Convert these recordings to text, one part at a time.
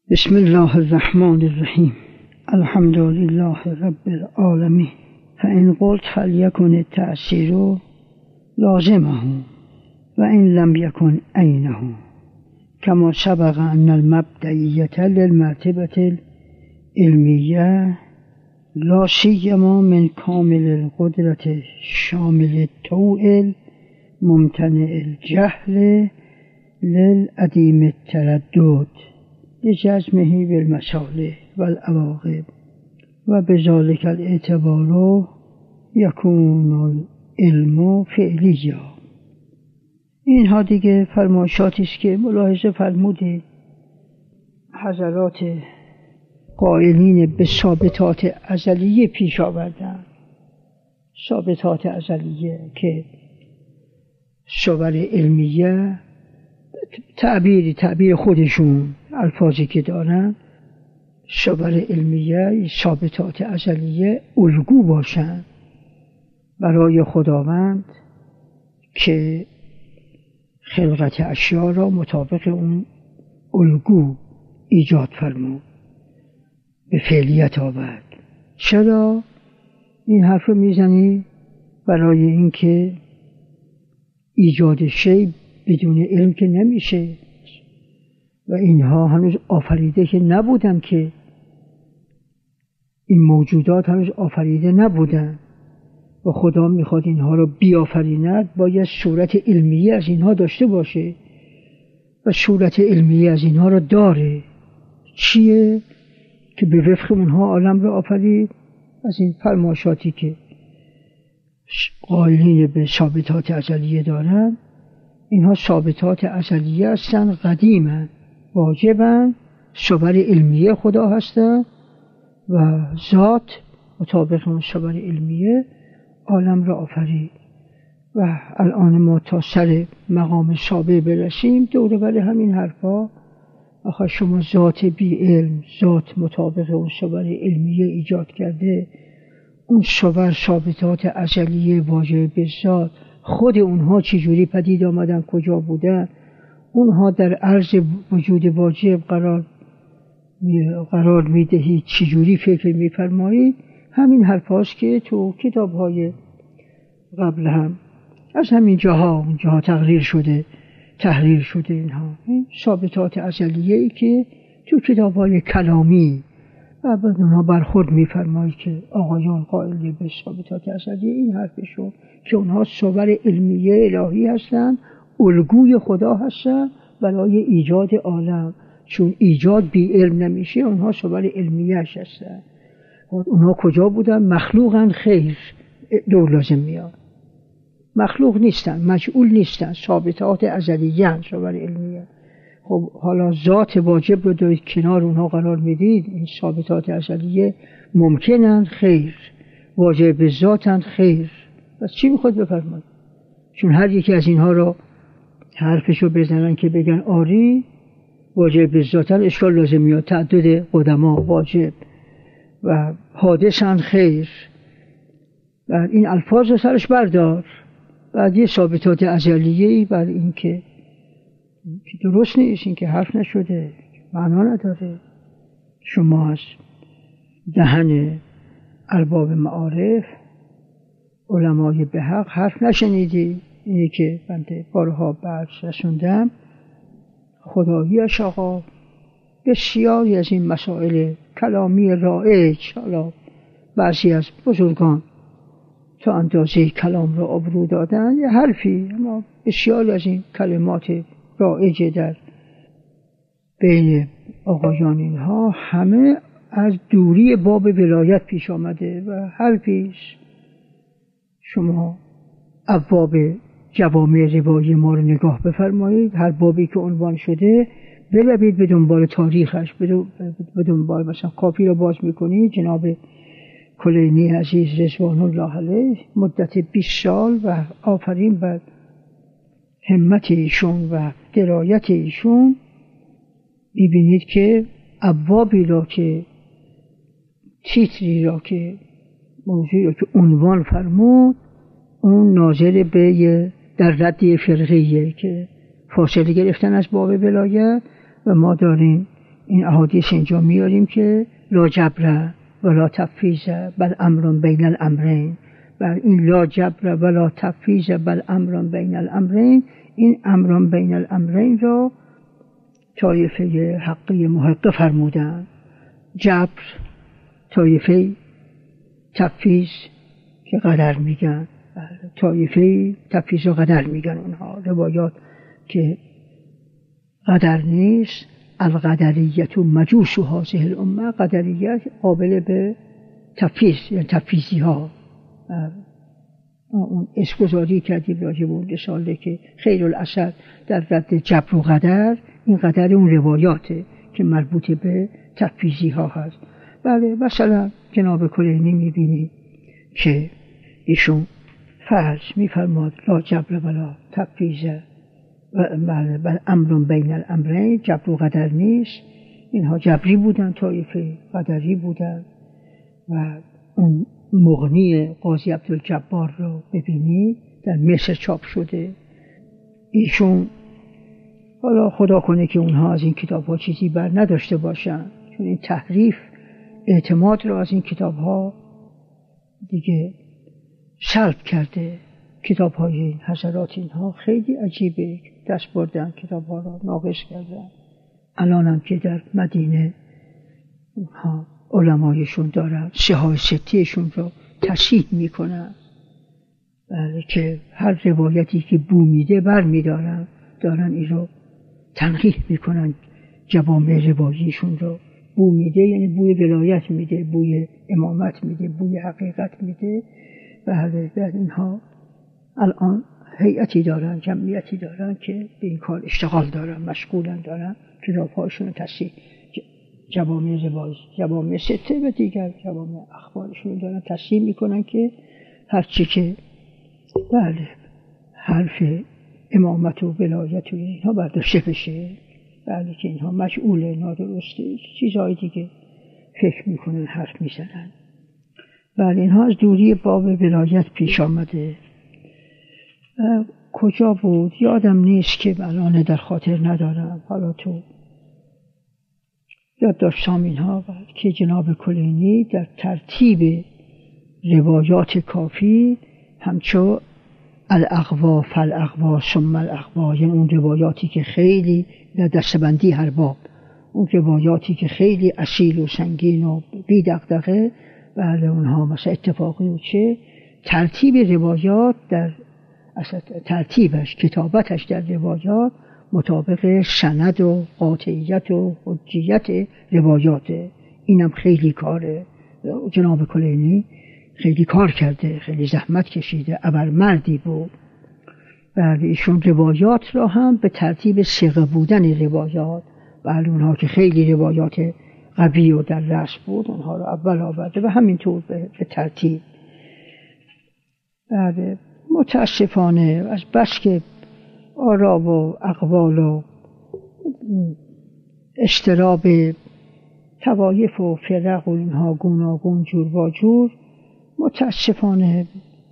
بسم الله الرحمن الرحیم. الحمد لله رب العالمین. فإن قلت فلیکن التأثیر لازمه و إن لم یکن عینه كما سبق أن المبدئیة للمرتبة العلمیة لا سیما من کامل القدرة شامل الطوع ممتنع الجهل للعدیم التردد لجزمه بالمصالح والعواقب و بذلك الاعتبار یکون العلم فعلیا. اینها دیگه فرمایشاتی است که ملاحظه فرموده حضرات قائلین به ثابتات ازلیه پیش آوردن. ثابتات ازلیه که صور علمیه تعبیر خودشون الفاظی که دارن، صور علمیه ثابتات ازلیه الگو باشن برای خداوند که خلقت اشیا را مطابق اون الگو ایجاد فرمود، به فعلیت آورد. چرا این حرف رو میزنی؟ برای اینکه ایجاد شی بدون علم که نمیشه و اینها هنوز آفریده که نبودن، که این موجودات هنوز آفریده نبودن و خدا میخواد اینها رو بیافریند، باید صورت علمیه از اینها داشته باشه و صورت علمیه از اینها رو داره. چیه؟ که به وفق اونها عالم رو آفرید. از این فرمایشاتی که قائلین به ثابتات ازلیه دارن، اینها ثابتات ازلیه هستن، قدیمن، واجبن، صور علمیه خدا هستن و ذات مطابق اون صور علمیه عالم را آفرید. و الان ما تا سر مقام سابع برسیم دوره بر همین حرفا. آخه شما ذات بی علم، ذات مطابق اون صور علمیه ایجاد کرده، اون صور ثابتات ازلیه واجب به ذات، خود اونها چجوری پدید آمدن، کجا بودن، اونها در عرض وجود واجب قرار میدهید، چجوری فکر میفرمایید. همین حرف هاست که تو کتاب های قبل هم از همین جاها تحریر شده اینها. این ثابتات ازلیه ای که تو کتاب های کلامی و بعد اونها برخورد میفرمایید که آقایان قائل به ثابتات ازلیه این حرفشون که اونها صور علمیه الهی هستن، الگوی خدا هستن برای ایجاد عالم. چون ایجاد بی علم نمیشه، اونها صور علمیه هستن. اونها کجا بودن؟ مخلوقن؟ خیر، دور لازم میاد. مخلوق نیستن، مجعول نیستن، ثابتات ازلیه صور علمیه. خب حالا ذات واجب رو دارید کنار اونها قرار میدید، این ثابتات ازلیه ممکنن؟ خیر. واجب به ذاتن؟ خیر. پس چی میخواد بفرماید؟ چون هر یکی از اینها رو حرفشو بزنن که بگن آری واجب به ذاتن، اشکال لازم میاد. تعدد قدما واجب و حادثن؟ خیر. و این الفاظ رو سرش بردار. بعد یه ثابتات ازلیه‌ای بر این که درست نیست، این که حرف نشده، معنا نداره. شما از دهن ارباب معارف، علمای به حق حرف نشنیدی. اینی که بنده بارها برس رسوندم. خداییش آقا بسیاری از این مسائل کلامی رایج، حالا بعضی از بزرگان تا اندازه کلام را آبرو دادن یه حرفی، اما بسیاری از این کلمات رایج در بین آقایان اینها همه از دوری باب ولایت پیش آمده و حرفیست. شما ابواب جوامع روایی ما رو نگاه بفرمایید، هر بابی که عنوان شده بروید به دنبال تاریخش، به دنبال مثلا کافی رو باز میکنید، جناب کلینی عزیز رضوان الله علیه مدت 20 سال و آفرین بر همت ایشون و درایت ایشون، ببینید که ابوابی را که تیتری را که موضوعی را که عنوان فرمود، اون ناظر به در رد فرقیه که فاصله گرفتن از باب ولایت و ما داریم این احادیث اینجا میاریم که لا جبر ولا تفویض بل امر بین الامرین، و این لا جبر ولا تفویض بل امر بین الامرین، این امر بین الامرین را طایفه حقی محقق فرمودن. جبر طایفه، تفویض که قدر میگن، طایفه تفویض و قدر میگن. اونها روایات که قدر نیست، القدریت و مجوس و هذه الامه، قدریت قابل به تفویض، یعنی تفویضی ها. اون اسگذاری کردیم راجع به اون رساله که خیر الاثر در رد جبر و قدر، این قدر اون روایاته که مربوط به تفویضی ها هست. بله، مثلا جناب کلینی میبینی که ایشون فرض میفرماد لا جبر ولا تفویض بل امر بین الامرین، جبر و قدر نیست. اینها جبری بودن، طایفه قدری بودن. و اون مغنی قاضی عبدالجبار رو ببینی در مصر چاپ شده. ایشون، حالا خدا کنه که اونها از این کتاب ها چیزی بر نداشته باشن، چون این تحریف اعتماد رو از این کتاب ها دیگه سلب کرده. کتاب های این حضرات اینها خیلی عجیبه، دست بردن کتاب ها رو ناقص کردن. الان هم که در مدینه اونها علمایشون دارن سیاه ستیشون رو تصحیح میکنن، بله، که هر روایتی که بو میده بر میدارن، دارن این رو تنقیح میکنن. جوامع رواییشون رو بو میده یعنی بوی ولایت میده، بوی امامت میده، بوی حقیقت میده. بله، در اینها الان هیئتی دارن، جمعیتی دارن که به این کار اشتغال دارن، مشغولن، دارن کتاب‌هاشون رو تصحیح، جوامع روایی، جوامع سته و دیگر جوامع اخبارشون دارن تصحیح میکنن که هرچی که بله حرف امامت و ولایت و اینها برداشته بشه، بله، که اینها مجعول، نادرسته، چیزهای دیگه فکر میکنن، حرف میزنن. بله، اینها از دوری باب ولایت پیش آمده. کجا بود یادم نیست که الان در خاطر ندارم، حالا تو یاد داشتم اینها، که جناب کلینی در ترتیب روایات کافی همچو الاقوا فالاقوا ثم الاقوا، یعنی اون روایاتی که خیلی در دستبندی هر باب، اون روایاتی که خیلی اصیل و سنگین و بی دغدغه، بله، اونها مثلا اتفاقی و چه ترتیب روایات، در اصلا ترتیبش، کتابتش در روایات مطابق سند و قاطعیت و حجیت روایاته. اینم خیلی کاره. جناب کلینی خیلی کار کرده، خیلی زحمت کشیده، ابرمردی بود. بله، ایشون روایات را هم به ترتیب صیغه بودن روایات، بله، اونها که خیلی روایات قوی و در رأس بود، اونها را اول آورده و همینطور به ترتیب. بله، متاسفانه از بس که آرا و اقوال و اشتراب طوایف و فرق و اینها گوناگون جور و جور، متاسفانه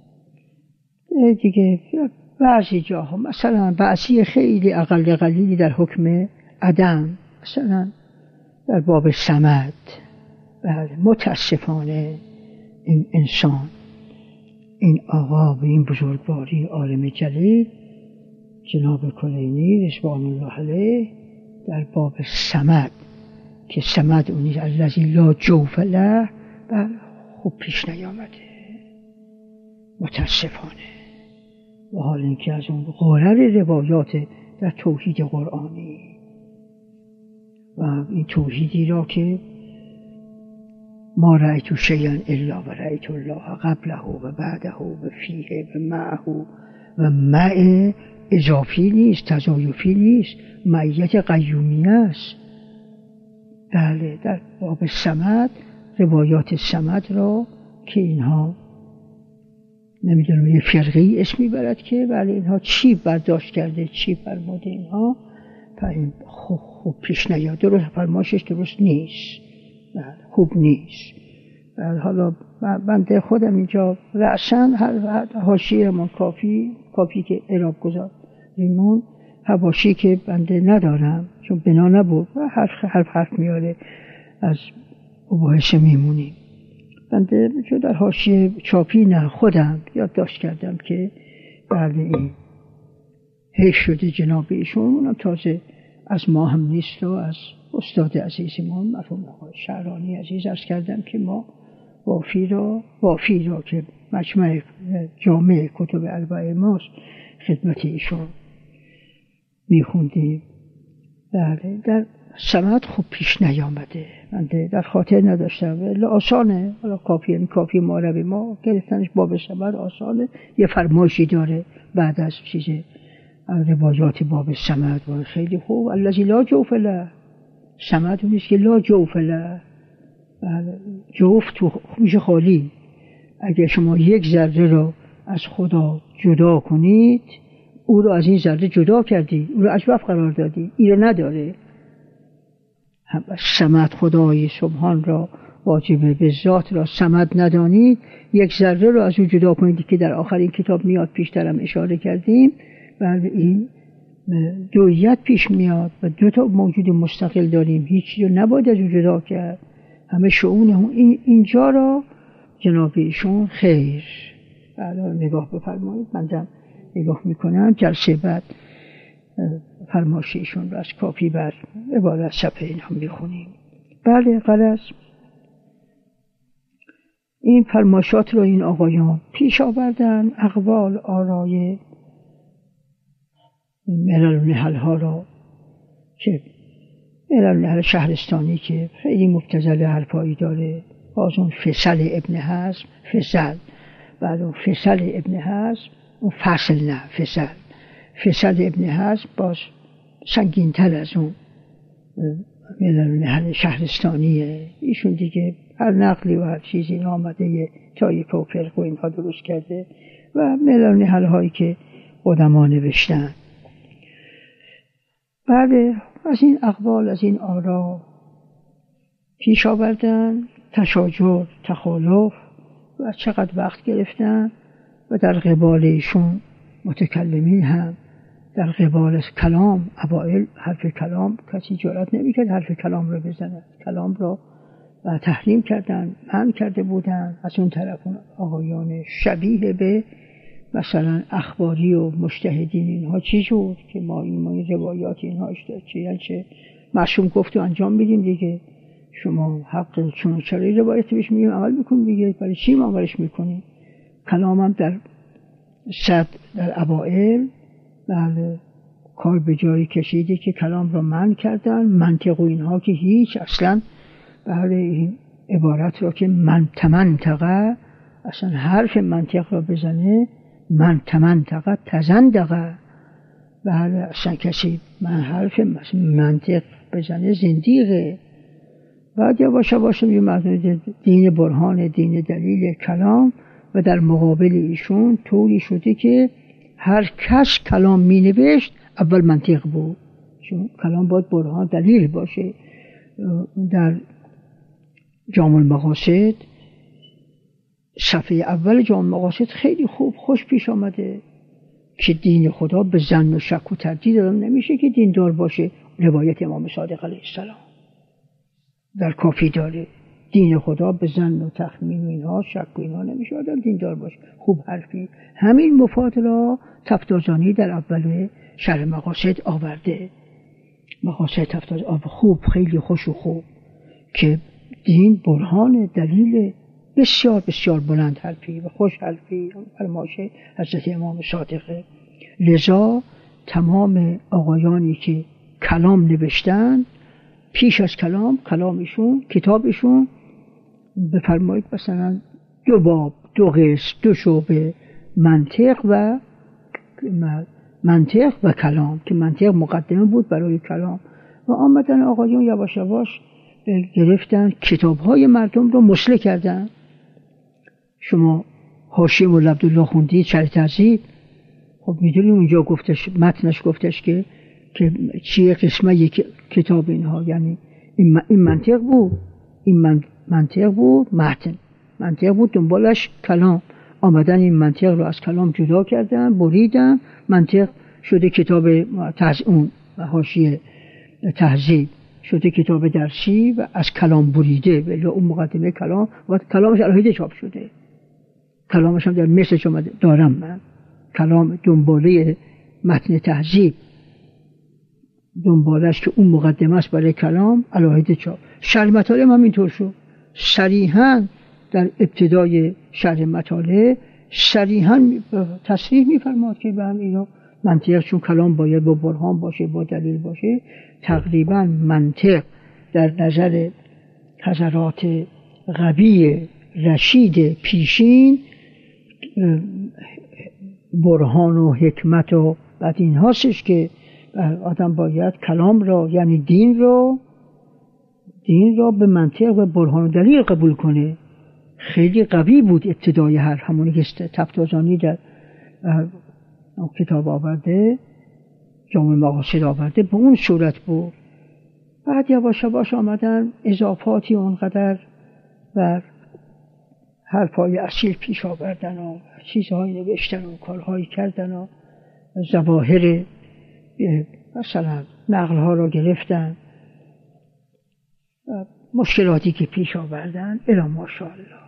دیگه بعضی جاها، مثلا بعضی خیلی اقل قلیلی در حکم عدم، مثلا در باب صمد، بله، متاسفانه این انسان، این آقا به این بزرگواری عالم جلیل جناب کلینی رضوان الله علیه در باب صمد، که صمد اونی الذی لا جوف له، بله، خوب پیش نیامده متاسفانه. و حال اینکه از اون غرر روایات در توحید قرآنی و این توحیدی را که ما رأیت شیئا الا و رأیت الله قبله و بعده و فیه و معه، و مع اضافی نیست، تضایفی نیست، معیت قیومی است. بله، در باب صمد، روایات صمد را که اینها نمیدونم یه فرقی اسمی برد که بله اینها چی برداشت کرده، چی فرموده، اینها خوب پیش نیاد، درست فرمایشش درست نیست، خوب نیست. حالا بنده خودم اینجا رأساً حاشیه من کافی که اعراب گذار ریمون حواشی که بنده ندارم چون بنا نبود و حرف میاره از مباحثه میمونیم. بنده چون در حاشیه چاپی نه خودم یادداشت کردم که بله این حیف شده جناب ایشون، اونم تازه از ما هم نیست و از استاد عزیز ما مرحوم آقای شعرانی عزیز عرض کردم که ما وافی را که مجمع جامع کتب اربعه ماست خدمت ایشون میخوندیم. بله در سمت خوب پیش نیامده، من در خاطر نداشتم ولی آسانه، حالا کافی معربی ما گرفتنش باب سمت آسانه. یه فرمایشی داره بعد از چیز روایات باب سمت و خیلی خوب، الذی لا جوف له، سمت نیست که لا جوف له، جوف تو میشه خالی. اگر شما یک ذره رو از خدا جدا کنید، او رو از این ذره جدا کردی، او رو اجوف قرار دادی، این رو نداره. سمت خدای سبحان را واجبه به ذات را سمت ندانید، یک ذره رو از او جدا کنید که در آخرین کتاب میاد، پیشترم اشاره کردیم. بله این دویت پیش میاد و دو تا موجود مستقل داریم، هیچی رو نباید از او جدا کرد، همه شؤون اینجا را جناب ایشون خیر. بله نگاه بفرمایید، من نگاه میکنم، جلسه بعد فرمایش ایشون رو از کافی بر عبارت صفحه این هم میخونیم. بله غلط این فرمایشات رو این آقایان پیش آوردن، اقوال آرای ملل و نهل ها را که ملل و نهل شهرستانی که خیلی مبتذل حرفایی داره، باز اون فصل ابن حزم، بعد اون فصل ابن حزم، اون فصل نه فصل ابن حزم باز سنگین تر از اون ملل و نهل شهرستانیه. ایشون دیگه هر نقلی و هر چیزی این آمده یه تایفه و فرق و اینها درست کرده و ملل و نهل هایی که قدما نوشتن. بله از این اقوال، از این آرا پیش آوردن، تشاجر، تخالف و چقدر وقت گرفتن و در قبال ایشون متکلمین هم در قبال کلام، اوائل حرف کلام کسی جرأت نمی‌کرد حرف کلام رو بزنه، کلام رو تحریم کردن، منع کرده بودن. از اون طرف اون آقایان شبیه به مثلا اخباری و مجتهدین اینها چی شد که ما این روایات اینها چه معصوم گفت و انجام میدیم دیگه، شما حق چون چرا روایت بهش میگیم عمل میکنیم دیگه، برای چی ما عملش میکنیم؟ کلامم در اوائل بله کار به جایی کشیده که کلام را منع کردن، منطق و اینها که هیچ اصلا بله این عبارت را که من تمنطقه اصلا حرف منطق را بزنه، من تمنطقه تزندقه، بله اصلا کسی من حرف منطق بزنه زندیقه. بعد یواش یه مردم دین برهان، دین دلیل کلام و در مقابل ایشون طوری شده که هر کس کلام می نوشت اول منطق بود، چون کلام باید برهان دلیل باشه. در جامع المقاصد صفحه اول جامع المقاصد خیلی خوب خوش پیش آمده که دین خدا به ظن و شک و تردید نمیشه که دیندار باشه. روایت امام صادق علیه السلام در کافی داره، دین خدا به ظن و تخمین و اینها شک و اینها نمیشه آدم دیندار باشه. خوب حرفی همین مفاد را تفتازانی در اول شرح مقاصد آورده، مقاصد تفتاز خوب، خیلی خوش و خوب که دین برهان دلیل بسیار بسیار بلند حرفی و خوش حرفی فرمایش حضرت امام صادقه. لذا تمام آقایانی که کلام نوشتن پیش از کلامشون کتابشون بفرمایید مثلا 2 باب 2 قسم 2 شعبه منطق و کلام که منطق مقدمه بود برای کلام و آمدن آقایون یواش یواش گرفتن کتاب‌های مردم رو مسله کردن. شما حاشیه مولا عبدالله خوندید شرح تهذیب، خب میدونید اونجا گفتش متنش گفتش که چیه قسمه یک کتاب اینها، یعنی این منطق بود، این منطق بود، متن منطق بود، دنبالش کلام. آمدن این منطق رو از کلام جدا کردن، بریدن، منطق شده کتاب اون حاشیه تهذیب شده کتاب درسی و از کلام بریده ولی اون مقدمه کلامش الهیده چاپ شده. کلامش هم در مصر دارم من، کلام دنباله متن تهذیب دنبالش که اون مقدمه است برای کلام الهیده چاپ. شرح مطالب هم اینطور شد، صریحاً در ابتدای شرح مطالب صریحاً تصریح می‌فرماد که به هم اینا منطق، چون کلام باید با برهان باشه، با دلیل باشه. تقریباً منطق در نظر حضرات غبی رشید پیشین برهان و حکمت و بعد این هستش که آدم باید کلام را یعنی دین را به منطق و برهان و دلیل قبول کنه. خیلی قوی بود ابتدای همونی که تفتازانی در کتاب آورده، جامع مقاصد آورده، به اون صورت بود. بعد یواش یواش آمدن اضافاتی اونقدر بر حرفای اصیل پیش آوردن و چیزهایی نوشتن و کارهایی کردن و ظواهر مثلا نقلها را گرفتن، مشکلاتی که پیش آوردن الی ماشاءالله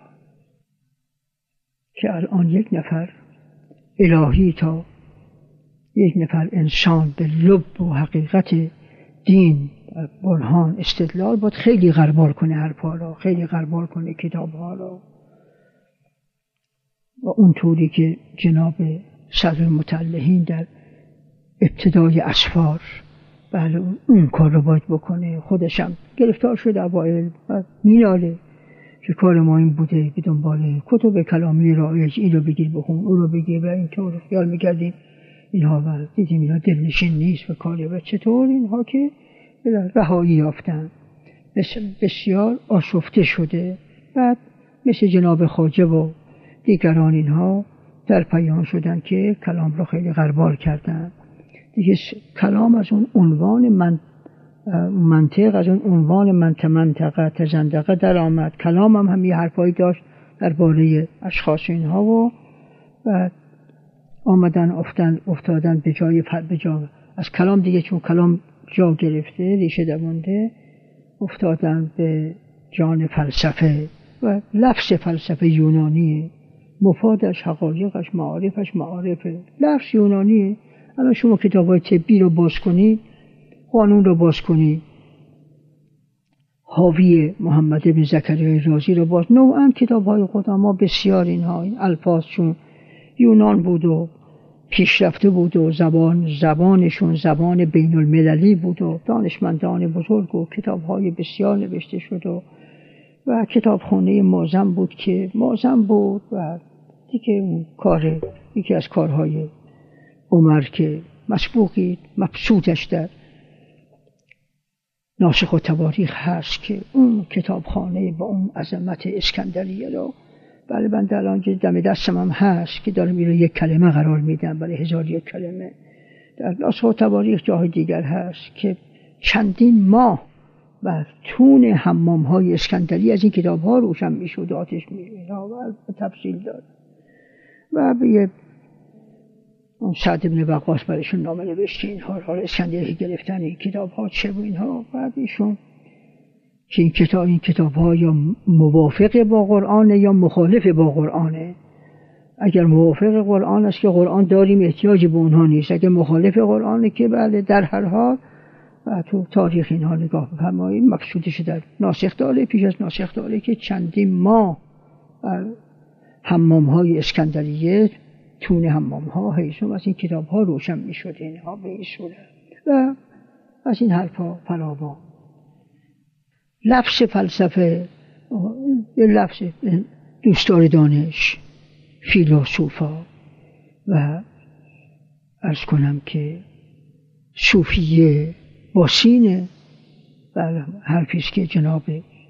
که الان یک نفر الهی تا یک نفر انسان به لب و حقیقت دین برهان استدلال باید خیلی غربال کنه حرفا را، خیلی غربال کنه کتابها را و اونطوری که جناب صدر المتعلحین در ابتدای اسفار بله اون کار رو باید بکنه. خودشم گرفتار شده اوایل و میناله که کار ما این بوده که دنبال کتب کلامی رایج این رو بگیر بخون اون رو بگیر و اینطور خیال میکردیم اینها و دیدیم اینها دلنشین نیست و کاری و چطور اینها که رهایی یافتن بسیار آشفته شده. بعد مثل جناب خواجه و دیگران اینها در پیان شدن که کلام رو خیلی غربال کردن دیگه. کلام از اون عنوان منطق از اون عنوان منطقه تزندقه در آمد. کلام هم همین حرفایی داشت درباره اشخاص اینها و آمدن افتادن به جای از کلام دیگه، چون کلام جا گرفته ریشه درمونده، افتادن به جان فلسفه و لفظ فلسفه یونانیه، مفادش حقایقش معارفش معارفه، لفظ یونانیه. الان شما کتاب‌های طبی رو باز کنی، قانون رو باز کنی، حاوی محمد بن زکریای رازی رو باز، نوعاً کتاب‌های قدما بسیار اینها این الفاظ چون یونان بود و پیشرفته بود و زبانشون زبان بین المللی بود و دانشمندان بزرگ و کتاب‌های بسیار نوشته شد و کتابخانه معظم بود که معظم بود و دیگه اون یکی از کارهای عمر که مسبوقی مبسوطش در ناسخ التواریخ هست که اون کتابخانه با اون عظمت اسکندریه رو بله بنده الان دم دستم هم هست که دارم این رو یک کلمه قرار میدم برای 1001 کلمه. در ناسخ التواریخ جاهای دیگر هست که چندین ماه و تون حمام‌های اسکندری از این کتاب‌ها روشن می‌شد، آتش می‌ریخت و تفصیل داد و به سعد بن وقاص برایشون نامه نوشت اینها را اسکندری گرفتن این کتاب‌ها چه و اینها. بعد ایشون که این کتاب‌ها یا موافق با قرآن یا مخالف با قرآنه. اگر موافق قرآن است که قرآن داریم احتیاجی به اونها نیست، اگر مخالف قرآنه که بله در هر حال و تو تاریخ اینها نگاه بفرمایید مقصودش در ناسخ داره، پیش از ناسخ داره که چندین ماه حمام‌های اسکندریه تون حمام‌ها هیچون از این کتاب‌ها روشن می‌شد اینها به این صورت و از این حرفا فراوان. لفظ فلسفه لفظ دوستدار دانش فیلسوفا و عرض کنم که صوفیه با سینه و حرفیست که جناب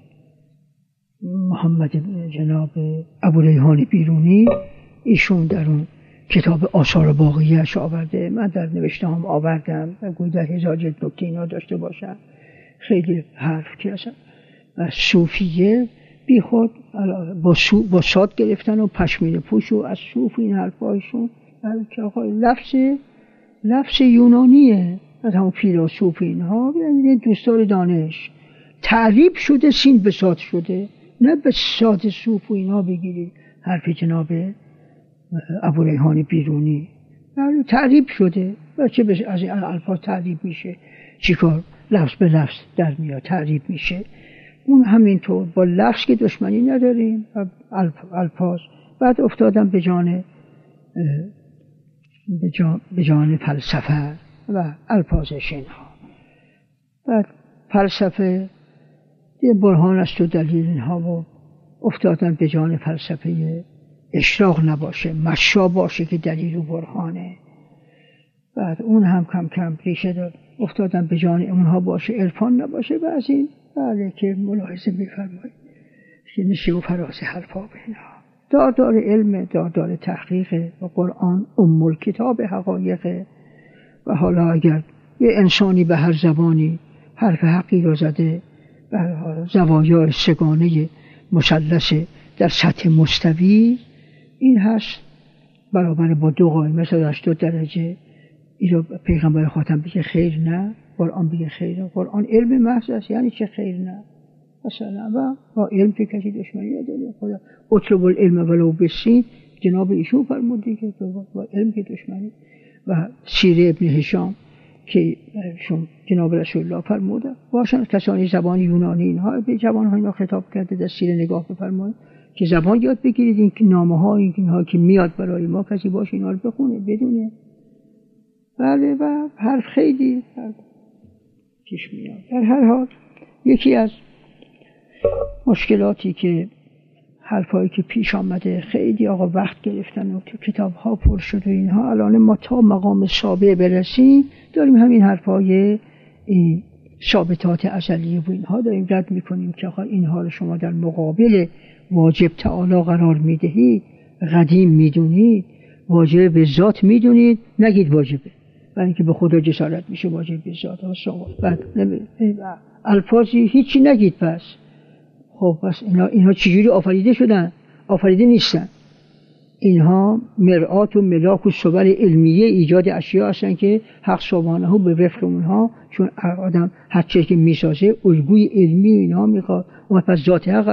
ابوریحان بیرونی ایشون در اون کتاب آثار باقیه‌اش آورده. من در نوشته هم آوردم و گویا در 1000 جلد نکته اینا داشته باشم. خیلی حرف که اصلا صوفیه بی خود با ساد گرفتن و پشمینه پوش و از صوف این حرفایشون که آقای لفظ لفظ یونانیه از همون فیلسوف اینها، یعنی دوستار دانش. تعریب شده، سین به صاد شده، نه به صاد صوف و اینها بگیرید حرف جناب ابوریحان بیرونی. تعریب شده و چه از این الفاظ تعریب میشه، چیکار؟ لفظ به لفظ در میاد تعریب میشه. اون همینطور با لفظ که دشمنی نداریم، الفاظ. بعد افتادم به جان فلسفه و الفاظش اینها. بعد فلسفه برهان است و دلیل اینها، و افتادن به جان فلسفه اشراق نباشه، مشا باشه که دلیل و برهانه. بعد اون هم کم کم ریشه داد، افتادن به جان اونها باشه، عرفان نباشه. و از این بله که ملاحظه می‌فرمایید که نشه و فراز حرفا به اینها. داردار علم، داردار تحقیق، و قرآن کتاب حقایق. و حالا اگر یه انسانی به هر زبانی حرف حقی را زده، به زوایای سگانه مثلث در سطح مستوی، این هست برابر با 2 قائمه مثلا 82 درجه. اینو پیغمبر خاتم بگه خیر نه، قرآن بگه خیر. قرآن علم محض است، یعنی چه خیر نه مثلا. و با علم که کسی دشمنی نداره. خدا اطلب العلم ولو بالسین، جناب ایشون فرموده که با علم که دشمنی. و سیره ابن هشام که جناب رسول الله فرموده باشن کسانی زبان یونانی اینها به جوان‌ها اینا خطاب کرده، در سیره نگاه بفرمایید که زبان یاد بگیرید. این نامه‌ها اینها که میاد برای ما، کسی باشه اینا رو بخونه بدونه. بله. و حرف خیلی پیش میاد. در هر حال یکی از مشکلاتی که حرفایی که پیش آمده، خیلی آقا وقت گرفتن و تو کتاب ها پر شد و اینها. الان ما تا مقام سابع برسیم داریم همین حرفای ثابتات ازلیه و اینها داریم رد میکنیم که آقا اینها رو شما در مقابل واجب تعالی قرار میدهید، قدیم میدونید، واجب به ذات میدونید، نگید واجبه، برای اینکه به خدا جسارت میشه واجب به ذات ها بعد الفاظی هیچی نگید. پس اینها چجوری آفریده شدن؟ آفریده نیستن. اینها مرآت و ملاک و صور علمیه ایجاد اشیاء هستن که حق سبحانه به وفق اونها، چون آدم هر چیزی که میسازه الگوی علمی اینها میخواد و پس ذات حق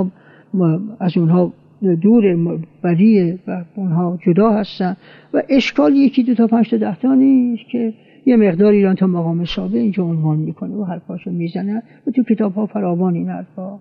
از اونها دور بریه و اونها جدا هستن. و اشکال 1 2 تا 5 تا 10 تا نیست که یه مقدار ایران تا مقام سابع اینجا عنوان میکنه و حرفاشو میزنه و تو کتاب ها فراوان این حرفا.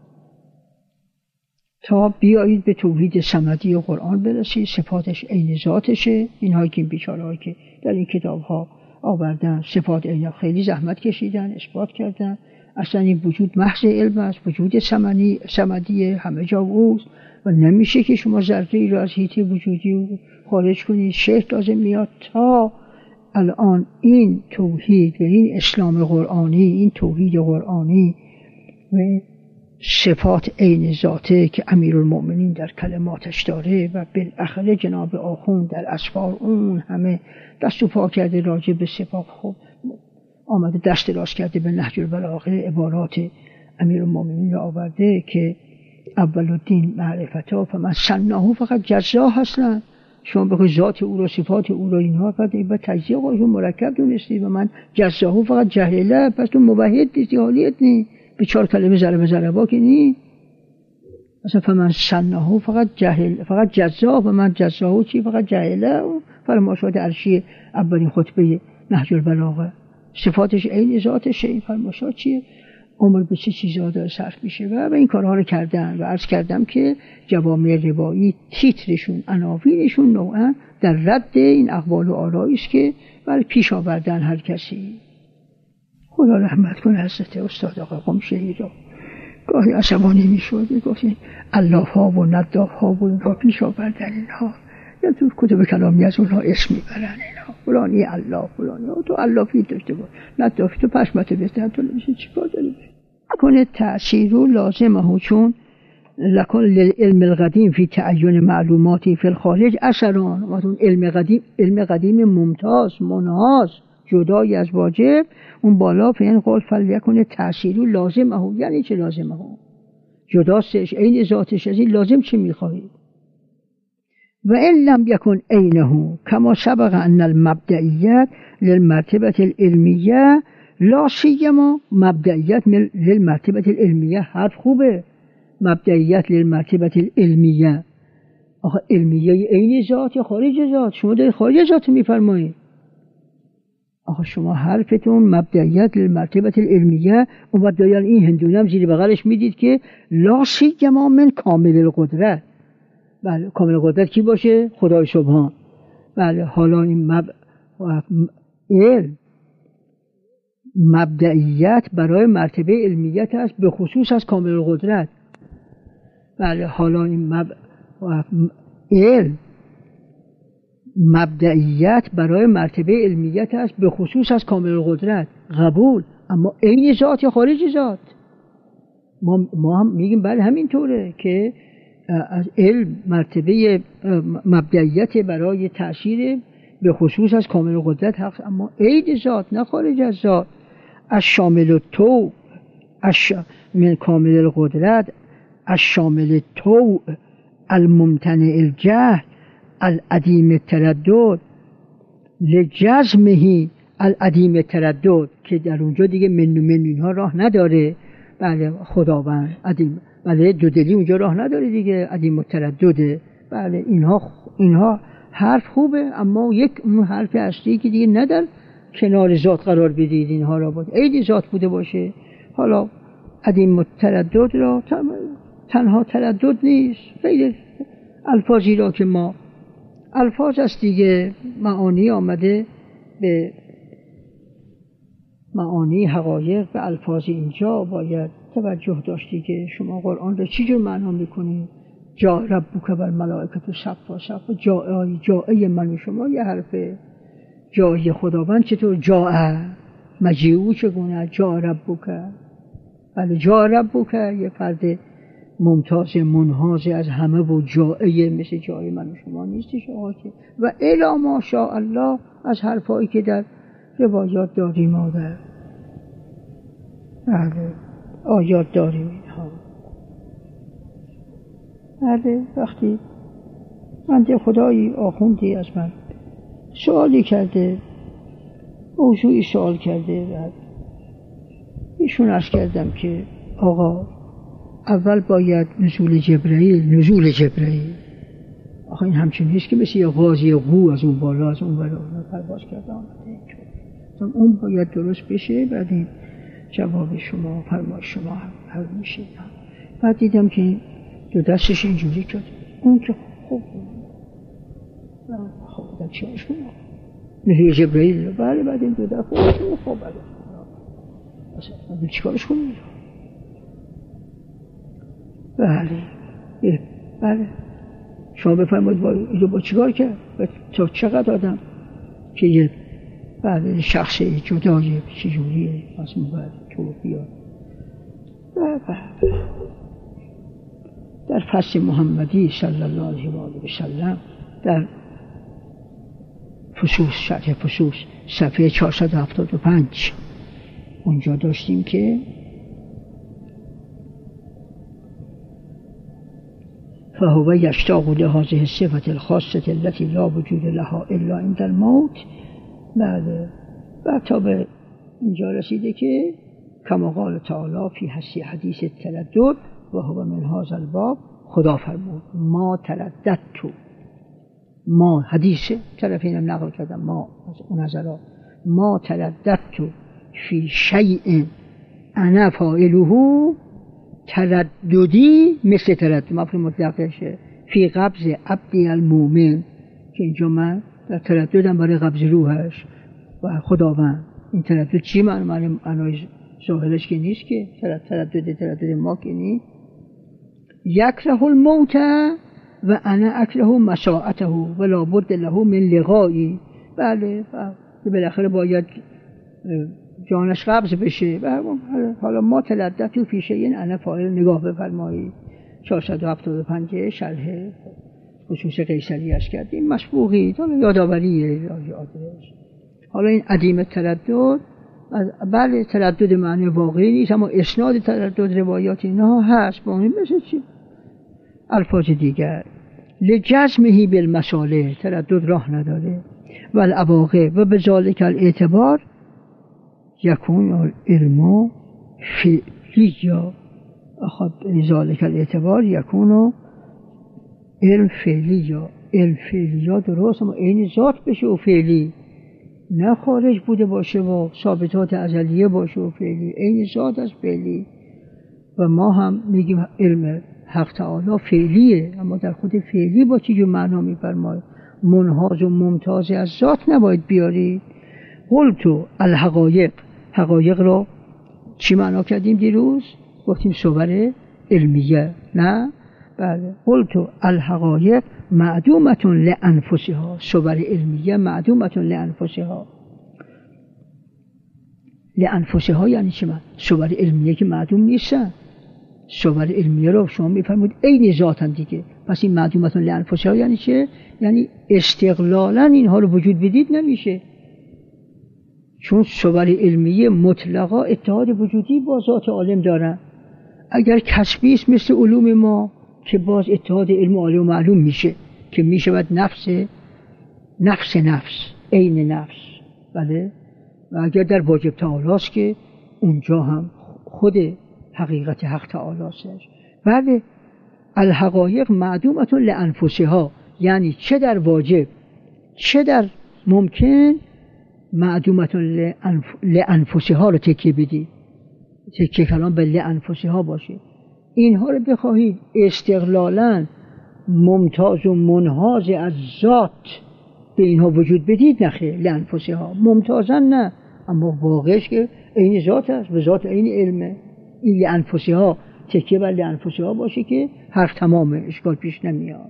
تا بیایید به توحید صمدی قرآن برسید، صفاتش عین ذاتشه. اینهایی که این بیچاره‌هایی که در این کتاب ها آوردن صفات عین خیلی زحمت کشیدن، اثبات کردن. اصلا این وجود محض علم است، وجود صمدی همه جا اوست و نمیشه که شما ذره ای رو از حیطه وجودی خارج کنید. شیخ لازم میاد تا الان این توحید و این اسلام قرآنی، این توحید قرآنی و صفات عین ذاته که امیرالمؤمنین در کلماتش داره و بالاخره جناب آخوند در اسفار اون همه دست و پا کرده راجع به صفات، خب آمده دست راست کرده به نهج البلاغه عبارات امیرالمؤمنین رو آورده که اول الدین معرفتا فمن سناه فقط جزا هستن. شما بخوای ذات او رو صفات او رو اینها فقط این با تجزیه قایون مرکب دونستی و من جزاهو فقط جهله، پس تو موحد نیستی، حالیت نی به 4 کلمه ضرب ضربا که نی. مثلا فمن سناه فقط جهل، فقط جزا و من جزاهو چی فقط جهله. فرمایشات عرشی اولین خطبه نهج البلاغه صفاتش عین ذاتشه. این فرمایشات چیه؟ عمر به چه چیزها داره صرف میشه و این کارها رو کردن. و عرض کردم که جوامع روایی تیترشون عناوینشون نوعا در رد این اقوال و آرایی است که برای پیش آوردن هر کسی. خدا رحمت کنه حضرت استاد آقا قمشهری رو. گاهی عصبانی میشد، میگفت الاف ها و نداف ها و اینها پیش آوردن اینها، یا تو کتب کلامی از اونها اسم میبرن اینها فلانی الله فلانی تو اللافی داشته باش، ندافی تو پشمت بزن، تو نمیشه چیکار داری کنه. تأثیر لازمه، چون لکل علم القدیم فی تعین معلوماتی فی الخارج اثران. و اون علم قدیم ممتاز منحاز جدای از واجب اون بالا فین قول فلیکن تأثیر لازمه. یعنی چه لازمه؟ جداستش عین ذاتش، از این لازم چه میخواهید؟ و این لم یکن عینه کما سبق ان المبدئیت للمرتبه العلمیه لا سیما مبدئیت للمرتبه العلمیه. حرف خوبه، مبدئیت للمرتبه العلمیه. آخه علمیه عین ذات یا خارج ذات؟ شما دارید خارج ذات میفرمایید. آخه شما حرفتون مبدئیت للمرتبه العلمیه، اون وقت دارید این هندونه هم زیر بغلش میدید که لا سیما من کامل القدرت. بله، کامل قدرت کی باشه؟ خدای سبحان. بله، حالا این علم مبدئیت برای مرتبه علمیت است، به خصوص از کامل قدرت. بله، حالا این علم مبدئیت برای مرتبه علمیت است، به خصوص از کامل قدرت. قبول. اما عین ذات یا خارج ذات؟ ما هم میگیم بله همینطوره که از علم مرتبه مبدئیت برای تأثیر به خصوص از کامل قدرت حق، اما عین ذات نه خارج از ذات. از شامل تو من کامل القدرت، از شامل تو الممتنع الجهل العدیم التردد لجزمه العدیم التردد، که در اونجا دیگه من اینها راه نداره. بله، خداوند عدیم، بله دودلی اونجا راه نداره دیگه، عدیم التردده. بله، اینها حرف خوبه، اما اون حرف اصلی که دیگه نه در کنار ذات قرار بدید، اینها را بود عین ذات بوده باشه. حالا عدیم التردد را تنها تردد نیست، خیلی الفاظی را که ما الفاظ است دیگه، معانی آمده به معانی حقایق و الفاظ اینجا باید توجه داشتی که شما قرآن را چی جور معنا میکنید. جا ربک و الملائکه صفا صفا، جای من و شما یه حرفه، جای خداوند چطور جا مجیعو چگونه جا ربک. بله، جا ربک یه فرد ممتاز منحاز از همه و جایه مثل جای من و شما نیستش آقا که. و الا ما شاء الله از حرفایی که در روایات داریم و در آیات داریم اینها. بله، وقتی بنده خدایی آخوندی از من سوالی کرده، موضوعی سوال کرده و ایشون عرض کردم که آقا اول باید نزول جبرئیل. آخه این همچین نیست که مثل یه غازی قو از اون بالا از اون بالا پرواز کرده آمده. اون باید درست بشه، بعد این جواب شما فرمایش شما حل میشه. بعد دیدم که دو دستش اینجوری شد، اون که خوب بودن چی هاش کنم نزول جبرئیل. بله، بعد این دو دست خوب بله اصلا چی کارش کنم. بله شما بفرمایید اینجا با چیکار کرد و تا چقدر آدم که یه بله شخصی جدایه چجوریه از اون بعد تو بیاد. در فصل محمدی صلی الله علیه و آله و سلم در شرح فصوص صفحه 475 اونجا داشتیم که فهو یشتاق لهذه الصفة الخاصة التي لا وجود لها الا عند الموت. بله، و تا به اینجا رسیده که کما قال تعالی فی حدیث التردد و هو من هذا الباب، خدا فرمود ما ترددت تو، ما حدیث طرفین هم نقل کردم، ما از اون نظرها ما ترددت تو فی شیء انا فاعله ترددی مثل تردد مفهوم مطلقشه فی قبض عبدی المؤمن، که اینجا من در ترددم برای قبض روحش و خداوند. این تردد چی معنای ظاهرش که نیست که تردد ما که نیست. یکره الموت و انا اکره مساعته ولا بد له من لقایی. بله، بالاخره باید جانش قبض بشه. حالا ما ترددت فی شیء انا فاعل، نگاه بفرمایید 475 شرح خصوص قیصری اش کردیم مشبوهی حالا یادآوریه. حالا این عدیم تردد، بله تردد معنی واقعی نیست، اما اسناد تردد روایات اینا هست با این مثل چی الفاظ دیگر. لجزمه بالمصالح، تردد راه نداره، و العواقب و به ذالک الاعتبار یکون العلم فعلیا. به ذالک الاعتبار یکون علم فعلیا. علم فعلیا درست، اما عین ذات بشه و فعلی، نه خارج بوده باشه و ثابتات ازلیه باشه و فعلی، عین ذات از فعلی. و ما هم میگیم علم حق تعالی فعلیه، اما در خود فعلی با چیزی معنا میفرماید، منحاز و ممتاز از ذات نباید بیاری. قلتو الحقایق، حقایق رو چی معنا کردیم دیروز؟ گفتیم صور علمیه، نه؟ بله. قلتو الحقایق معدومتون لانفسها، صور علمیه معدومتون لانفسها. لانفسها یعنی چی؟ صور علمیه که معدوم نیستن. صور علمیه رو شما میفرمود عین ذاتن دیگه، پس این معدومتون لانفسها یعنی چه؟ یعنی استقلالا اینها رو وجود بدید نمیشه، چون صور علمیه مطلقا اتحاد وجودی با ذات عالم دارن. اگر کسبی است مثل علوم ما که باز اتحاد علم عالم و معلوم میشه که میشود نفس عین نفس. بله. و اگر در واجب تعالی است که اونجا هم خود حقیقت حق تعالی است. بله. الحقایق معدومتون لانفسها، یعنی چه در واجب چه در ممکن معدومتون لانفسها رو تکیه بدی، تکیه کلام به لانفسها باشه. اینها رو بخواهید استقلالا ممتاز و منحاز از ذات به اینها وجود بدید، نخیر. لانفسها ممتازن نه، اما واقعش که عین ذات است، به ذات عین علمه. این لانفسها تکیه بر لانفسها باشه که حرف تمامه، اشکال پیش نمیاد.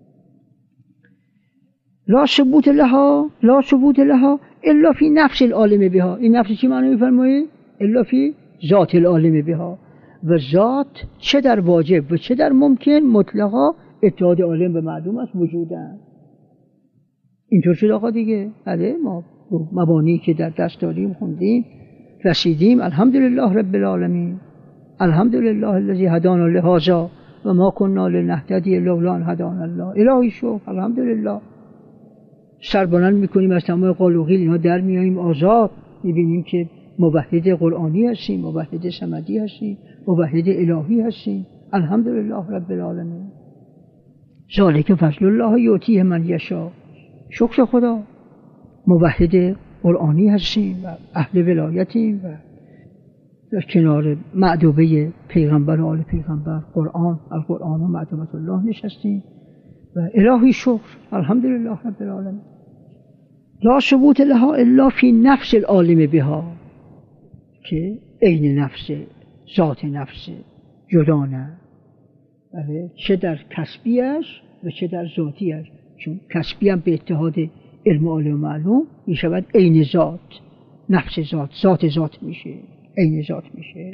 لا ثبوت لها الا فی نفس العالم بها. این نفس چی معنی میفرمایید؟ الا فی ذات العالم بها. و ذات چه در واجب و چه در ممکن مطلقا اتحاد عالم به معدوم است وجودن. اینطور شد آقا دیگه. بله. ما مبانی که در دست داریم خوندیم رسیدیم. الحمدلله رب العالمین، الحمدلله الذی هدانا لهذا و ما كنا لنهتدی لولا ان هدانا الله. الهی شکر، الحمدلله. سربلند میکنیم از تمام قال و قیل اینها در میاییم آزاد، میبینیم که موحد قرآنی هستیم، موحد صمدی هستیم، موحد الهی هستیم. الحمدلله رب العالمین. ذالک فضل الله یؤتیه من یشاء. شکر خدا. موحد قرآنی هستیم و اهل ولایتیم و در کنار معدوبه پیغمبر و آل پیغمبر القرآن و معدوبت الله نشستیم و الهی شکر، الحمدلله رب العالمین. لا ثبوت لها الا فی نفس العالم بها، که عین نفسه، ذات نفسه، جدا نه. بله. چه در کسبیش و چه در ذاتیش، چون کسبی هم به اتحاد علم عالم و معلوم میشود عین ذات، نفس ذات میشه، عین ذات میشه.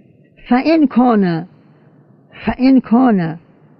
فان کان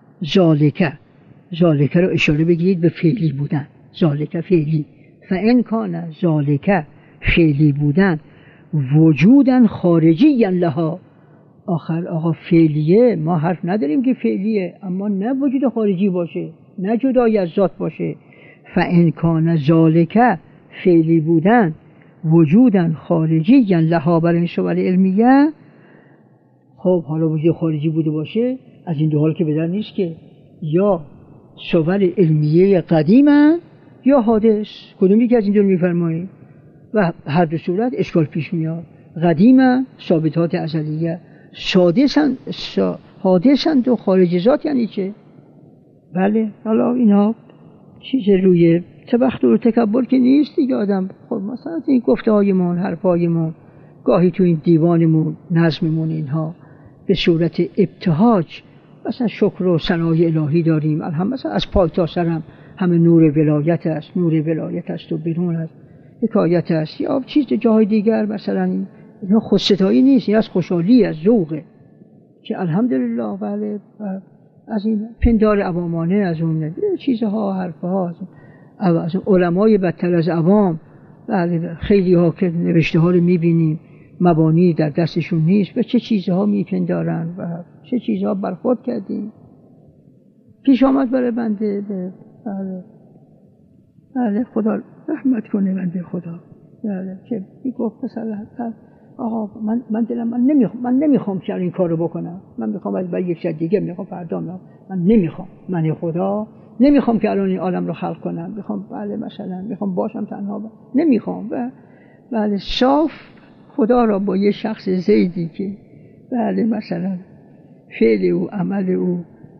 ذالک رو اشاره بگیرید به فعلی بودن. ذالک فعلی. فان کان ذالک فعلی بودن وجودن خارجی لها. آخر آقا فعلیه، ما حرف نداریم که فعلیه، اما نه وجود خارجی باشه، نه جدای از ذات باشه. فان کان ذالک فعلی بودن وجودن خارجی لها برای این صور علمیه. خب حالا وجود خارجی بوده باشه، از این دو حال که بدن نیست که یا صور علمیه قدیمن یا حادث. کدوم یکی از این دو میفرمایید؟ و هر دو صورت اشکال پیش میاد. قدیمن ثابتات ازلیه، حادثن و خارج ذات یعنی چه؟ بله. حالا اینا چیز روی تبختر و تکبر که نیست دیگه. آدم خب مثلا این گفته هایمون، حرف هایمون، گاهی تو این دیوانمون، نظممون، اینها به صورت ابتهاج مثلا شکر و ثنای الهی داریم. مثلا از پای تا سرم همه نور ولایت است، نور ولایت است و بدون از حکایت است، یا چیز جای دیگر. مثلا اینا خودستایی نیست، این از خوشحالی، از ذوقه که الحمدلله. بله. از این پندار عوامانه، از اون چیزها، حرفها، از علمای بدتر از عوام. بله. خیلی ها که نوشته ها رو میبینیم مبانی در دستشون نیست و چه چیزها میپندارن و چه چیزها برخورد کردیم. پیش آمد برای بنده به بله بله خدا رحمت کنه بنده خدا. بله که میگفت مثلا آقا من دلم من نمیخوام که این کارو بکنم، من میخوام از برای یک شب دیگه میخوام فردا من نمیخوام، من خدا نمیخوام که الان این عالم رو خلق کنم، میخوام بله مثلا میخوام باشم تنها نمیخوام. و بله صاف خدا را با یه شخص زیدی که بله مثلا فعل او عمل او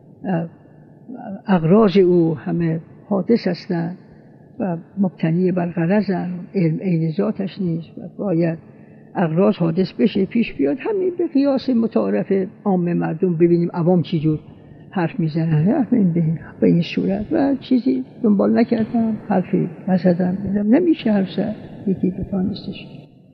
اغراض او همه حادث هستند و مبتنی بر غرضن، علم عین ذاتش نیست و باید اغراض حادث بشه پیش بیاد. همین به قیاس متعارف عام مردم ببینیم عوام چی جور حرف میزنن به این صورت و چیزی دنبال نکردم، حرفی نزدم، نمیشه حرف زد، یکی بتا نیستش.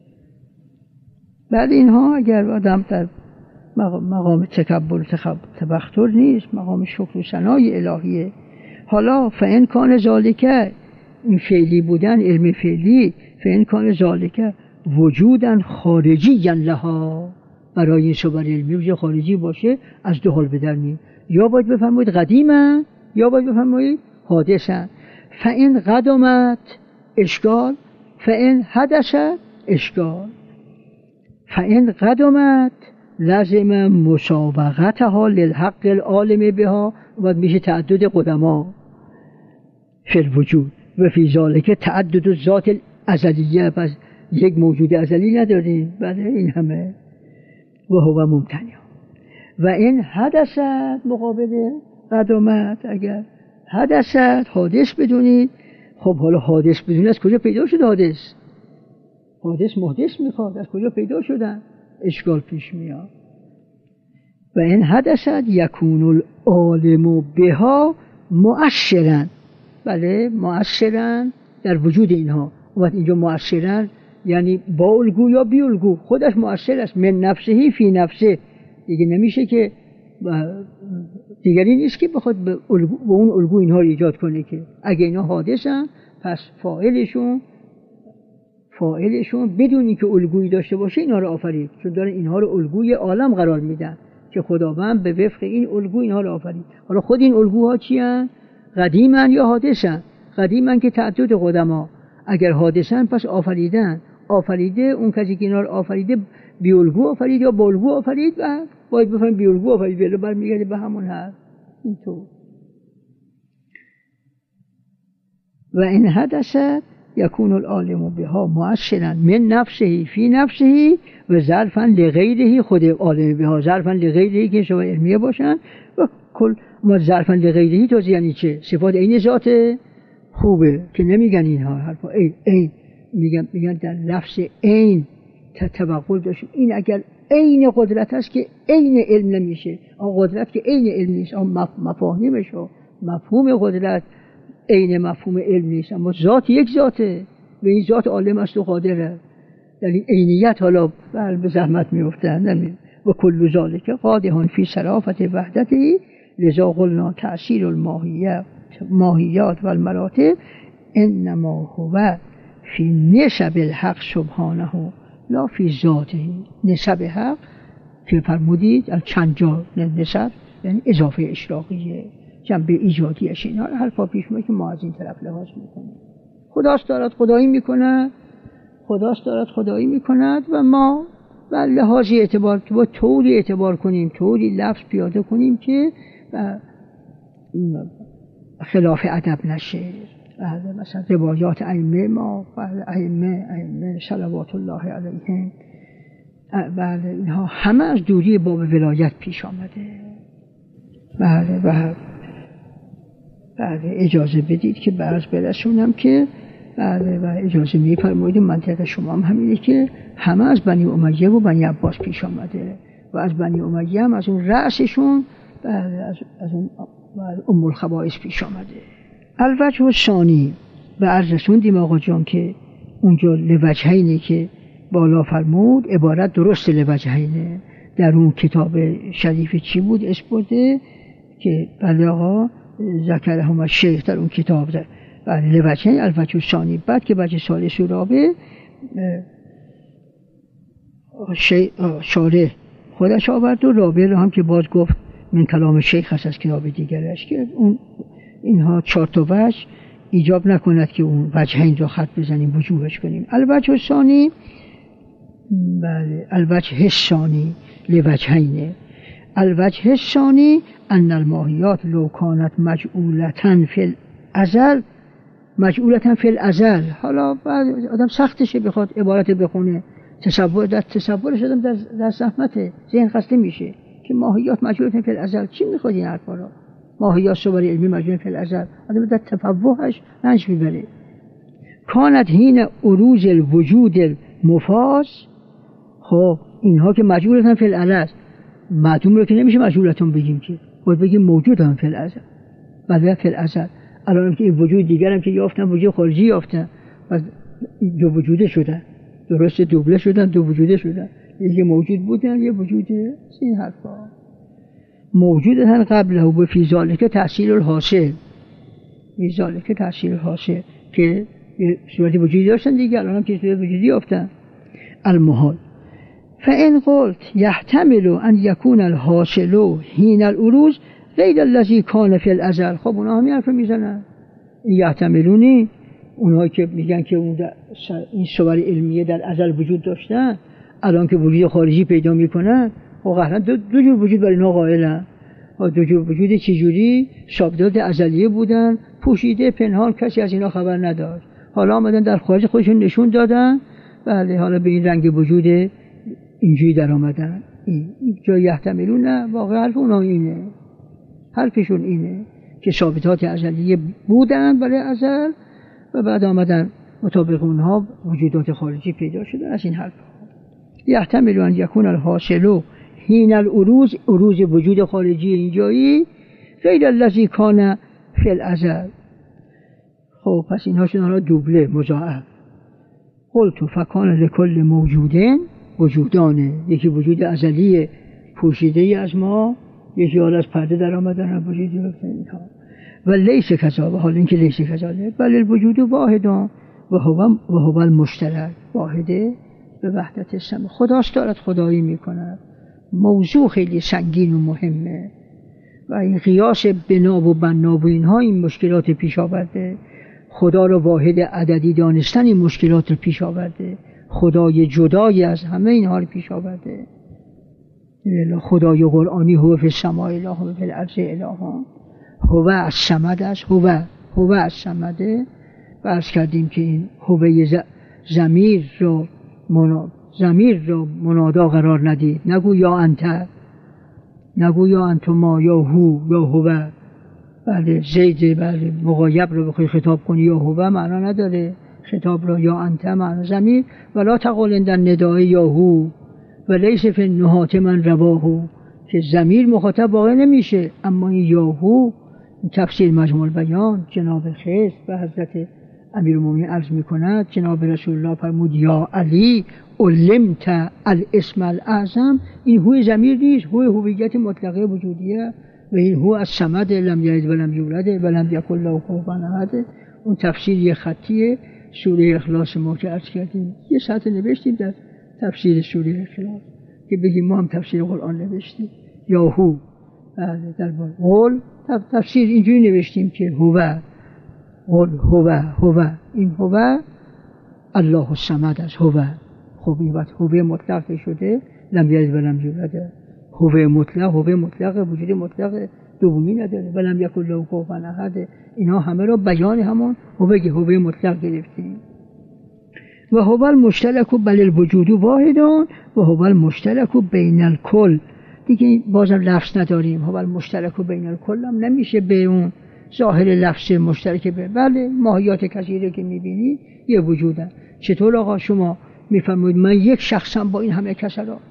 بعد اینها اگر آدم در مقام تکبر تبختر نیست، مقام شکر و ثنای الهیه. حالا فإن کان ذالک، این فعلی بودن علم فعلی، فإن کان ذالک وجودن خارجی لها، برای این صور علمی وجود خارجی باشه از دو حال به در میاد، یا باید بفرمایید قدیمن یا باید بفرمایید حادثن. فإن قدمت اشکال، فإن حدثت اشکال. فإن قدمت لازم مسابقتها للحق العالم بها، و میشه تعدد قدما فی الوجود و فی ذالک تعدد الذات الازلیه. پس یک موجود ازلی نداریم، بله این همه و هو ممتنع. و این حدثت مقابل قدمت، اگر حدثت حادث بدونید. خب حالا حادث بدونید از کجا پیدا شد؟ حادث محدث میخواد، از کجا پیدا شدن؟ اشکال پیش میاد. و این حدثت یکون العالم بها مؤثرا، بله مؤثرا در وجود اینها. وقت اینجا مؤثرا یعنی با الگو یا بی الگو، خودش مؤثر است. من نفسهی فی نفسه، دیگه نمیشه که دیگری نیست که بخواد به اون الگو اینها رو ایجاد کنه. که اگه اینا حادثن پس فاعلشون بدونی که الگویی داشته باشه اینا رو آفرید، چون داره اینها رو الگوی عالم قرار میدن که خداوند به وفق این الگو اینها رو آفرید. حالا خود این الگوها چی هن؟ قدیمن یا حادثن؟ قدیمن که تعدد قدما، اگر حادثن پس آفریده اون کسی که اینا رو آفریده بی الگو آفرید یا با الگو آفرید، و باید بفهمیم بی الگو آفرید، ولی برمیگرده به همون حرف. اینطور. و این حدثت یکون العالم بها مؤثرا من نفسه فی نفسه و ظرفا لغیره، خود عالم بها ظرفا لغیره که شما علمیه باشن و کل ما ظرفا لغیره توضیح یعنی چه؟ صفات عین ذات خوبه که نمیگن اینها حرفا عین، میگن در لفظ عین تبقل داشت. این اگر عین قدرت است که عین علم نمیشه، آن قدرت که عین علم نیست، آن مفاهیمش و مفهوم قدرت عین مفهوم علم نیست، اما ذات یک ذاته و این ذات عالم است و قادره. در این عینیت حالا به زحمت میفتن. و کل ذالک قادحان فی صرافت وحدته، لذا قلنا تأثیر الماهیات و المراتب انما هو فی نسب الحق سبحانه لا فی ذاته. نسب حق که فرمودید از چند جا نسب یعنی اضافه اشراقیه، جنبه ایجادیش، اینا حرفا پیش میاد که ما از این طرف لحاظ میکنیم. خداست دارد خدایی میکند و ما بر لحاظی اعتبار که با طوری اعتبار کنیم، طوری لفظ پیاده کنیم که خلاف ادب نشه. مثلا روایات ائمه ما، ائمه صلوات الله علیهم، بله اینها همه از دوری باب ولایت پیش آمده. بله اجازه بدید که بعض برسونم که بله و اجازه میفرمایید منطقه شما هم همینه که همه از بنی امیه و بنی عباس پیش آمده و از بنی امیه هم از اون رأسشون بله از اون ام الخبائث پیش آمده. الوجه الثانی و عرض رسوندیم آقا جان که اونجا لوجهینی که بالا فرمود عبارت درست لوجهینه. در اون کتاب شریف چی بود اسم برده که بله آقا ذکرهم الشیخ در اون کتاب ده بله لوجهین الوجه الثانی. بعد که وجه ثالث و رابع شارح خودش آورد و رابع رو هم که باز گفت من کلام شیخ هست از کتاب دیگرش که اون اینها 4 تا وجه ایجاب نکند که اون وجهین را خط بزنیم وجوهش کنیم. الوجه الثانی، بله، الوجه الثانی لوجهین. الوجه الثانی ان الماهیات لو کانت مجعولتن فی الازل، مجعولتن فی الازل. حالا آدم سختشه بخواد عبارت بخونه، تصورش آدم در زحمته، ذهن خسته میشه که ماهیات مجعولتن فی الازل. چی میخواد این حرفا را؟ ماهیات صور علمی مجعول فی الازل، آدم در تفوهش رنج میبره. کانت حین عروض الوجود المفاز، خب اینها که مجعولتن فی الازل، معدوم رو که نمیشه مجعولتون بگیم که، باید بگیم موجودن فی الازل. بله فی الازل. الان که این وجود دیگر هم که یافتن، وجود خارجی یافتن و دو وجوده شدن، درست دوبله شدن، دو وجوده شدن، یکی موجود بودن یه وجوده. این حرفا موجودن قبله و فی ذالک تحصیل الحاصل، فی ذالک تحصیل الحاصل که صورت وجودی داشتن دیگه، الان هم که صورت وجودی یافتن. المحال فإن قلت يحتمل أن يكون الحاصل حين العروض غیر الذي كان في الازل. خب اونا همین حرف میزنن، یحتملونی، اونهایی که میگن که این صور علمیه در ازل وجود داشتن، الان که وجود خارجی پیدا میکنن، خب قطعا دو جور وجود برای اینا قائلن. دو جور وجود چجوری؟ شابدات ازلیه بودن، پوشیده پنهان، کسی از اینا خبر نداشت. حالا آمدن در خارج خودشون نشون دادن، بله حالا به این رنگ وجود اینجوری در آمدن. این جا یحتملون، نه، واقعا حرف اونا اینه، حرفشون اینه که ثابتات ازلیه بودن برای ازل و بعد آمدن مطابق اونها وجودات خارجی پیدا شدن. از این حرف یحتمل ان یکون الحاصل حین العروض، عروض وجود خارجی اینجایی، غیر الذی کان فی الازل. خب پس اینها شدن دوبله مضاعف. قلت فکان لکل موجودین وجودانه، یکی وجود ازلی پوشیده ای از ما، یکی حال از پرده در آمدن هم وجودی رفتن اینها. و لیس کذا، و حال اینکه لیس کذا، بل الوجود واحدان و هو المشترک. واحده به وحدت سم، خداست دارد خدایی میکند. موضوع خیلی سنگین و مهمه و این قیاس بنا و بنا و اینها این مشکلات پیش آورده. خدا را واحد عددی دانستن این مشکلات رو پیش آورده. خدای جدای از همه اینها رو پیش آورده. خدای قرآنی هو فی السماء اله و فی الارض اله، هو از صمد است، هو از صمده. و عرض کردیم که این هوه ضمیر را منادا قرار ندید، نگو یا انت، نگو یا انتما، یا هو، یا هوه. بله زید، بله مغایب رو بخوای خطاب کنی یا هوه معنا نداره، خطاب را یا انت معنا ضمیر. ولا تقول در ندای یا هو و لیس فی النهات من رواه، که ضمیر مخاطب واقع نمیشه. اما این یا هو تفسیر مجموع البیان جناب خضر به حضرت امیرالمومنین عرض میکند، جناب رسول الله فرمود یا علی علمت الاسم الاعظم. این هو ضمیر نیست، هو هویت مطلقه وجودیه و این هو از صمد لم یلد و لم یولد و لم یکن له کفوا احد. اون تفسیر یه خطیه سوره اخلاص ما که عرض کردیم، یه سطح نوشتیم در تفسیر سوره اخلاص که بگیم ما هم تفسیر قرآن نوشتیم. یا هو در قول تفسیر اینجوری نوشتیم که هو قل هو، این هو الله الصمد است. هو خب این وقت هو مطلق شده، لم یلد و لم یولد. هو مطلق وجود مطلق دومی نداره. و لم یکن له کفوا احد. اینا همه را بیان همون هو مطلق گرفتیم. و هو المشترک بل الوجود واحدان و هو المشترک بین الکل. دیگه بازم لفظ نداریم، هو المشترک بین الکل هم نمیشه به اون ظاهر لفظ مشترک. بله ماهیات کثیره که میبینی یه وجودن. چطور آقا شما میفرمایید من یک شخصم با این همه کسرات؟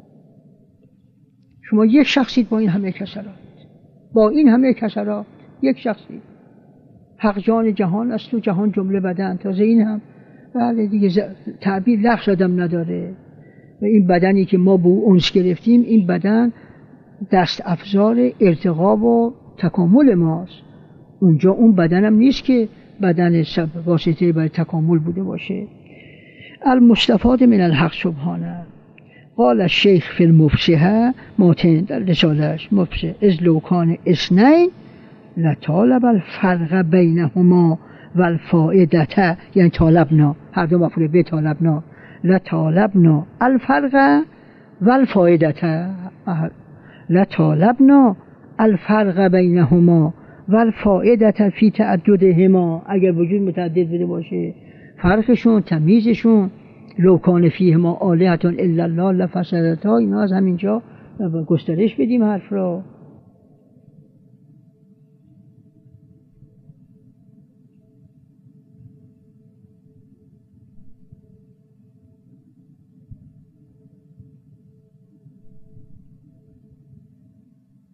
شما یک شخصید با این همه کسرات، با این همه کسرات یک شخصی. حق جان جهان است و جهان جمله بدن. تازه این هم بله دیگه تعبیر لفظ آدم نداره. و این بدنی که ما به او انس گرفتیم، این بدن دست افزار ارتقا و تکامل ماست. اونجا اون بدن هم نیست که بدن واسطه برای تکامل بوده باشه. المستفاد من الحق سبحانه. قال الشیخ فی المفصحه ماتن، در رسالهش مفصح، از لو کان اثنین لطالب الفرق بینهما و الفائدته، یعنی طالبنا، هر دو مفعول به طالبنا، لطالبنا الفرق و الفائدته، لطالبنا الفرق بینهما و الفائدته فی تعددهما، اگر وجود متعدد بوده باشه فرقشون، تمیزشون، لو کان فیهما آلهة الا الله لفسدتا، اینا از همینجا گسترش بدیم حرف را.